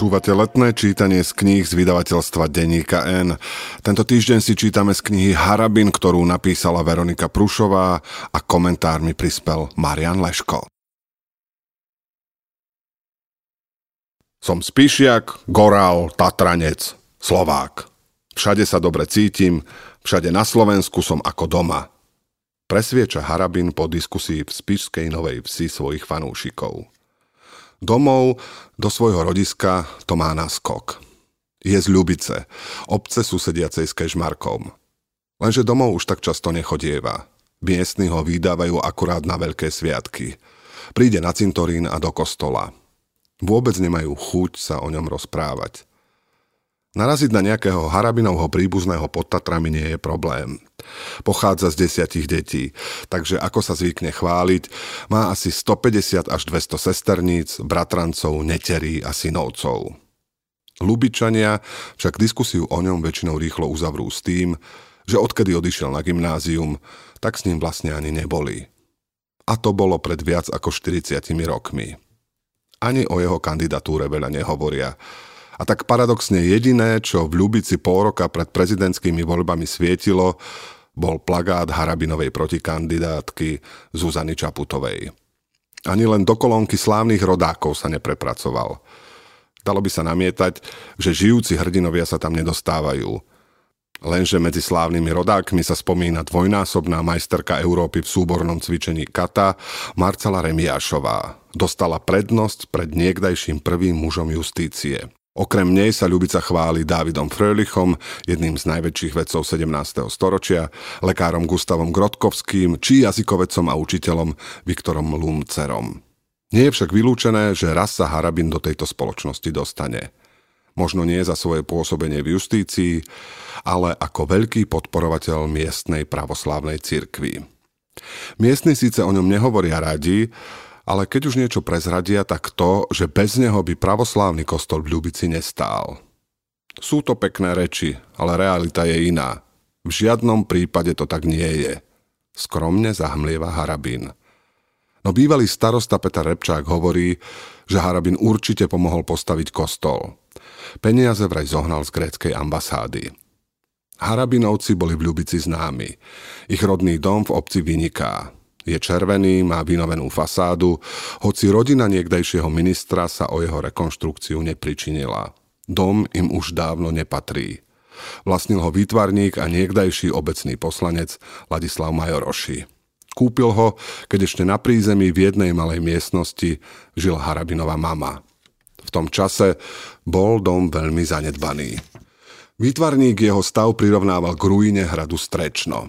Počúvate letné čítanie z kníh z vydavateľstva Denníka N. Tento týždeň si čítame z knihy Harabin, ktorú napísala Veronika Prušová a komentár mi prispel Marian Leško. Som Spišiak, Gorál, Tatranec, Slovák. Všade sa dobre cítim, všade na Slovensku som ako doma. Presvieča Harabin po diskusii v Spišskej Novej Vsi svojich fanúšikov. Domov do svojho rodiska to má naskok. Je z Ľubice, obce susediacej s Kežmarkom. Lenže domov už tak často nechodieva. Miestni ho vydávajú akurát na veľké sviatky. Príde na cintorín a do kostola. Vôbec nemajú chuť sa o ňom rozprávať. Naraziť na nejakého Harabinovho príbuzného pod Tatrami nie je problém. Pochádza z 10 detí, takže ako sa zvykne chváliť, má asi 150 až 200 sesterníc, bratrancov, neterí a synovcov. Ľubičania však diskusiu o ňom väčšinou rýchlo uzavrú s tým, že odkedy odišiel na gymnázium, tak s ním vlastne ani neboli. A to bolo pred viac ako 40 rokmi. Ani o jeho kandidatúre veľa nehovoria. A tak paradoxne jediné, čo v Ľubici pol roka pred prezidentskými voľbami svietilo, bol plagát Harabinovej protikandidátky Zuzany Čaputovej. Ani len do kolónky slávnych rodákov sa neprepracoval. Dalo by sa namietať, že žijúci hrdinovia sa tam nedostávajú. Lenže medzi slávnymi rodákmi sa spomína dvojnásobná majsterka Európy v súbornom cvičení kata Marcela Remiášová. Dostala prednosť pred niekdajším prvým mužom justície. Okrem nej sa Ľubica chváli Dávidom Fröhlichom, jedným z najväčších vedcov 17. storočia, lekárom Gustavom Grotkovským či jazykovedcom a učiteľom Viktorom Lumcerom. Nie je však vylúčené, že raz sa Harabin do tejto spoločnosti dostane. Možno nie za svoje pôsobenie v justícii, ale ako veľký podporovateľ miestnej pravoslávnej cirkvi. Miestni síce o ňom nehovoria radi, ale keď už niečo prezradia, tak to, že bez neho by pravoslávny kostol v Ľubici nestál. Sú to pekné reči, ale realita je iná. V žiadnom prípade to tak nie je. Skromne zahmlieva Harabin. No bývalý starosta Peter Repčák hovorí, že Harabin určite pomohol postaviť kostol. Peniaze vraj zohnal z gréckej ambasády. Harabinovci boli v Ľubici známi. Ich rodný dom v obci vyniká. Je červený, má vynovenú fasádu, hoci rodina niekdajšieho ministra sa o jeho rekonštrukciu nepričinila. Dom im už dávno nepatrí. Vlastnil ho výtvarník a niekdajší obecný poslanec Ladislav Majoroši. Kúpil ho, keď ešte na prízemí v jednej malej miestnosti žila Harabinova mama. V tom čase bol dom veľmi zanedbaný. Výtvarník jeho stav prirovnával k ruíne hradu Strečno.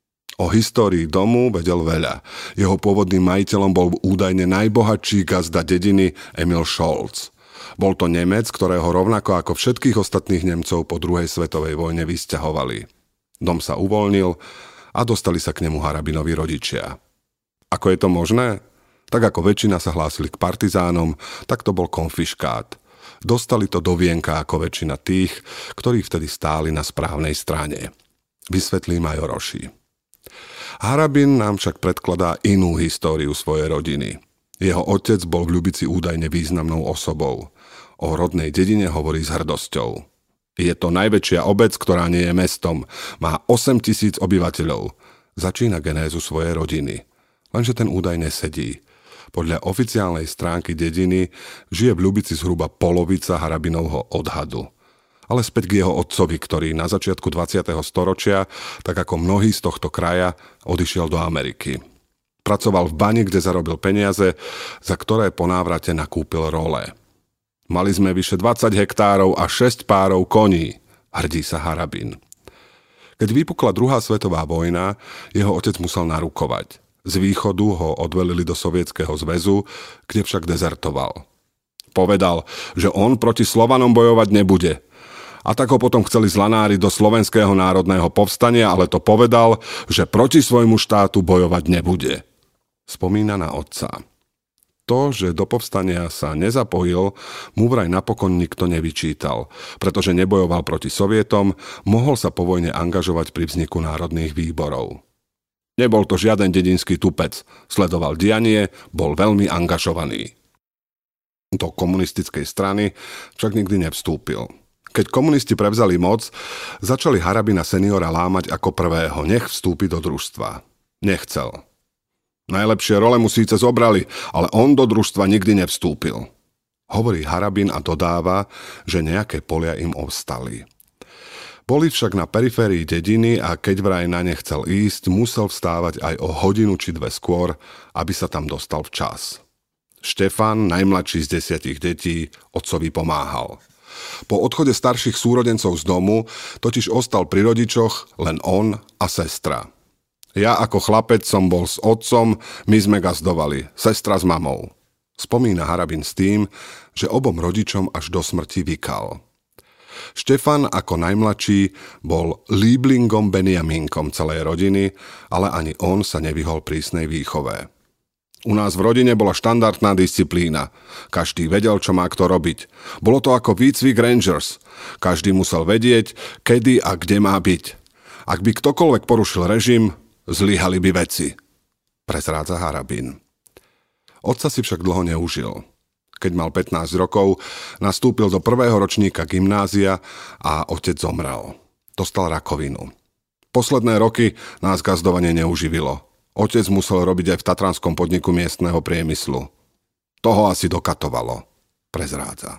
O histórii domu vedel veľa. Jeho pôvodným majiteľom bol údajne najbohatší gazda dediny Emil Scholz. Bol to Nemec, ktorého rovnako ako všetkých ostatných Nemcov po druhej svetovej vojne vysťahovali. Dom sa uvoľnil a dostali sa k nemu Harabinovi rodičia. Ako je to možné? Tak ako väčšina sa hlásili k partizánom, tak to bol konfiškát. Dostali to do vienka ako väčšina tých, ktorí vtedy stáli na správnej strane. Vysvetlí Majoroši. Harabin nám však predkladá inú históriu svojej rodiny. Jeho otec bol v Ľubici údajne významnou osobou. O rodnej dedine hovorí s hrdosťou. Je to najväčšia obec, ktorá nie je mestom. Má 8 000 obyvateľov. Začína genézu svojej rodiny. Lenže ten údaj nesedí. Podľa oficiálnej stránky dediny žije v Ľubici zhruba polovica Harabinovho odhadu. Ale späť k jeho otcovi, ktorý na začiatku 20. storočia, tak ako mnohí z tohto kraja, odišiel do Ameriky. Pracoval v bani, kde zarobil peniaze, za ktoré po návrate nakúpil role. Mali sme vyše 20 hektárov a 6 párov koní, hrdí sa Harabin. Keď vypukla druhá svetová vojna, jeho otec musel narukovať. Z východu ho odvelili do Sovietskeho zväzu, kde však dezertoval. Povedal, že on proti Slovanom bojovať nebude. A tak ho potom chceli zlanári do Slovenského národného povstania, ale to povedal, že proti svojmu štátu bojovať nebude. Spomína na otca. To, že do povstania sa nezapojil, mu vraj napokon nikto nevyčítal, pretože nebojoval proti Sovietom, mohol sa po vojne angažovať pri vzniku národných výborov. Nebol to žiaden dedinský tupec, sledoval dianie, bol veľmi angažovaný. Do komunistickej strany však nikdy nevstúpil. Keď komunisti prevzali moc, začali Harabina seniora lámať ako prvého, nech vstúpi do družstva. Nechcel. Najlepšie role mu síce zobrali, ale on do družstva nikdy nevstúpil. Hovorí Harabin a dodáva, že nejaké polia im ostali. Boli však na periférii dediny a keď vraj na ne chcel ísť, musel vstávať aj o hodinu či dve skôr, aby sa tam dostal včas. Štefan, najmladší z 10 detí, otcovi pomáhal. Po odchode starších súrodencov z domu totiž ostal pri rodičoch len on a sestra. Ja ako chlapec som bol s otcom, my sme gazdovali, sestra s mamou. Spomína Harabin s tým, že obom rodičom až do smrti vykal. Štefan ako najmladší bol líblingom Benjamínkom celej rodiny, ale ani on sa nevyhol prísnej výchove. U nás v rodine bola štandardná disciplína. Každý vedel, čo má kto robiť. Bolo to ako výcvik Rangers. Každý musel vedieť, kedy a kde má byť. Ak by ktokoľvek porušil režim, zlyhali by veci. Prezrádza Harabin. Otca si však dlho neužil. Keď mal 15 rokov, nastúpil do prvého ročníka gymnázia a otec zomrel. Dostal rakovinu. Posledné roky nás gazdovanie neuživilo. Otec musel robiť aj v tatranskom podniku miestneho priemyslu. Toho asi dokatovalo, prezrádza.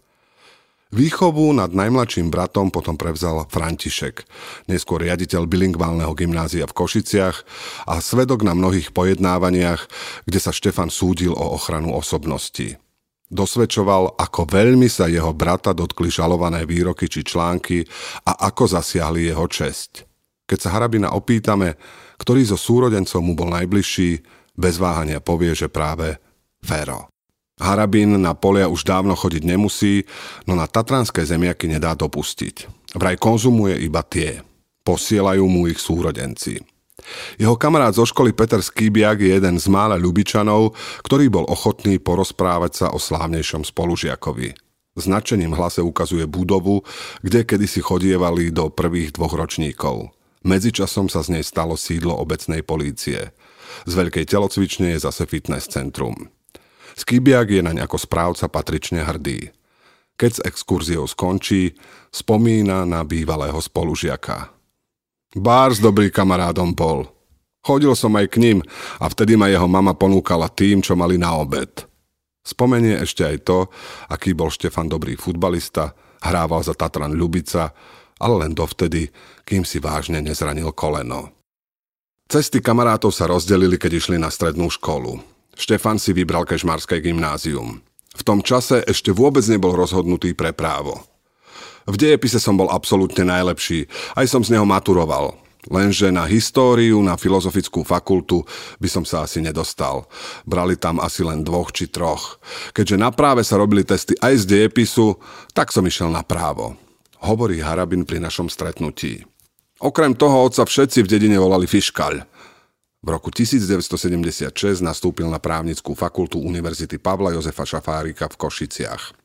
Výchovu nad najmladším bratom potom prevzal František, neskôr riaditeľ bilingválneho gymnázia v Košiciach a svedok na mnohých pojednávaniach, kde sa Štefan súdil o ochranu osobnosti. Dosvedčoval, ako veľmi sa jeho brata dotkli žalované výroky či články a ako zasiahli jeho česť. Keď sa Harabina opýtame, ktorý zo súrodencov mu bol najbližší, bez váhania povie, že práve Fero. Harabin na polia už dávno chodiť nemusí, no na tatranské zemiaky nedá dopustiť. Vraj konzumuje iba tie. Posielajú mu ich súrodenci. Jeho kamarát zo školy Peter Skýbiak je jeden z mála Ľubičanov, ktorý bol ochotný porozprávať sa o slávnejšom spolužiakovi. Značením hlase ukazuje budovu, kde kedysi chodievali do prvých 2 ročníkov. Medzičasom sa z nej stalo sídlo obecnej polície. Z veľkej telocvične je zase fitness centrum. Skýbiak je naň ako správca patrične hrdý. Keď s exkurziou skončí, spomína na bývalého spolužiaka. Bárs dobrý kamarádom bol. Chodil som aj k ním a vtedy ma jeho mama ponúkala tým, čo mali na obed. Spomenie ešte aj to, aký bol Štefan dobrý futbalista, hrával za Tatran Ľubica, ale len dovtedy, kým si vážne nezranil koleno. Cesty kamarátov sa rozdelili, keď išli na strednú školu. Štefan si vybral kežmarské gymnázium. V tom čase ešte vôbec nebol rozhodnutý pre právo. V dejepise som bol absolútne najlepší, aj som z neho maturoval. Lenže na históriu, na filozofickú fakultu by som sa asi nedostal. Brali tam asi len 2 či 3. Keďže na práve sa robili testy aj z dejepisu, tak som išiel na právo. Hovorí Harabin pri našom stretnutí. Okrem toho otca všetci v dedine volali Fiškaľ. V roku 1976 nastúpil na právnickú fakultu Univerzity Pavla Jozefa Šafárika v Košiciach.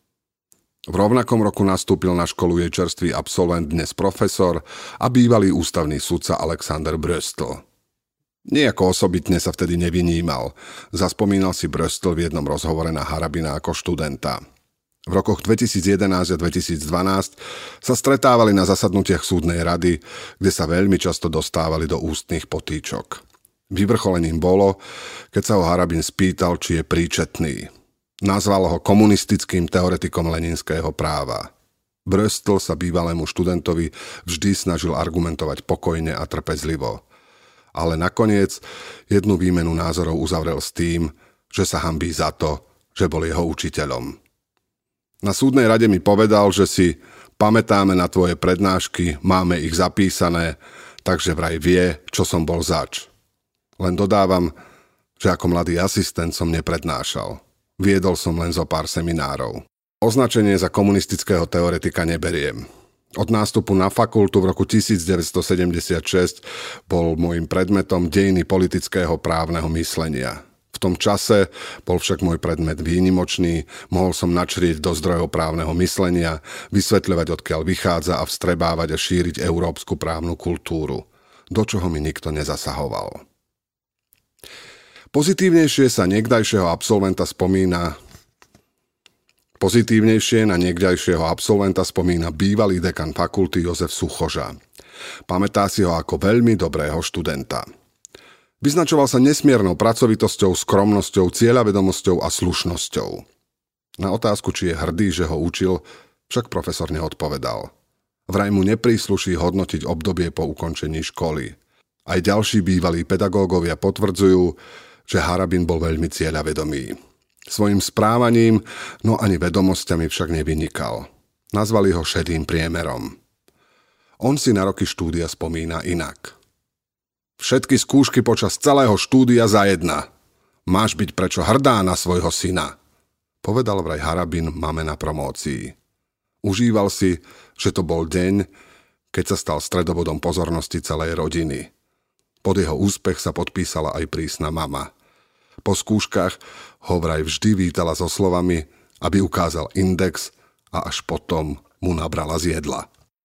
V rovnakom roku nastúpil na školu jej čerstvý absolvent, dnes profesor a bývalý ústavný sudca Alexander Bröstl. Nijako osobitne sa vtedy nevynímal. Zaspomínal si Bröstl v jednom rozhovore na Harabina ako študenta. V rokoch 2011 a 2012 sa stretávali na zasadnutiach súdnej rady, kde sa veľmi často dostávali do ústnych potýčok. Vyvrcholením bolo, keď sa ho Harabin spýtal, či je príčetný. Nazval ho komunistickým teoretikom leninského práva. Bröstl sa bývalému študentovi vždy snažil argumentovať pokojne a trpezlivo. Ale nakoniec jednu výmenu názorov uzavrel s tým, že sa hanbí za to, že bol jeho učiteľom. Na súdnej rade mi povedal, že si pamätáme na tvoje prednášky, máme ich zapísané, takže vraj vie, čo som bol zač. Len dodávam, že ako mladý asistent som neprednášal. Viedol som len zo pár seminárov. Označenie za komunistického teoretika neberiem. Od nástupu na fakultu v roku 1976 bol môjim predmetom dejiny politického právneho myslenia. V tom čase bol však môj predmet výnimočný, mohol som načrieť do zdrojov právneho myslenia, vysvetľovať, odkiaľ vychádza a vstrebávať a šíriť európsku právnu kultúru, do čoho mi nikto nezasahoval. Pozitívnejšie sa niekdajšieho absolventa spomína Pozitívnejšie na niekdajšieho absolventa spomína bývalý dekan fakulty Jozef Suchoža. Pamätá si ho ako veľmi dobrého študenta. Vyznačoval sa nesmiernou pracovitosťou, skromnosťou, cieľavedomosťou a slušnosťou. Na otázku, či je hrdý, že ho učil, však profesor neodpovedal. Vraj mu neprísluší hodnotiť obdobie po ukončení školy. Aj ďalší bývalí pedagógovia potvrdzujú, že Harabin bol veľmi cieľavedomý. Svojim správaním, no ani vedomosťami však nevynikal. Nazvali ho šedým priemerom. On si na roky štúdia spomína inak. Všetky skúšky počas celého štúdia za jedna. Máš byť prečo hrdá na svojho syna, povedal vraj Harabin mame na promócii. Užíval si, že to bol deň, keď sa stal stredobodom pozornosti celej rodiny. Pod jeho úspech sa podpísala aj prísna mama. Po skúškach ho vraj vždy vítala so slovami, aby ukázal index a až potom mu nabrala z jedla.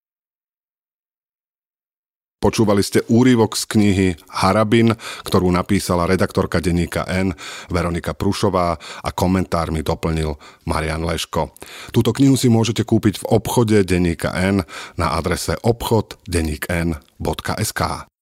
Počúvali ste úryvok z knihy Harabin, ktorú napísala redaktorka denníka N Veronika Prušová a komentár mi doplnil Marian Leško. Túto knihu si môžete kúpiť v obchode denníka N na adrese obchod.dennikn.sk.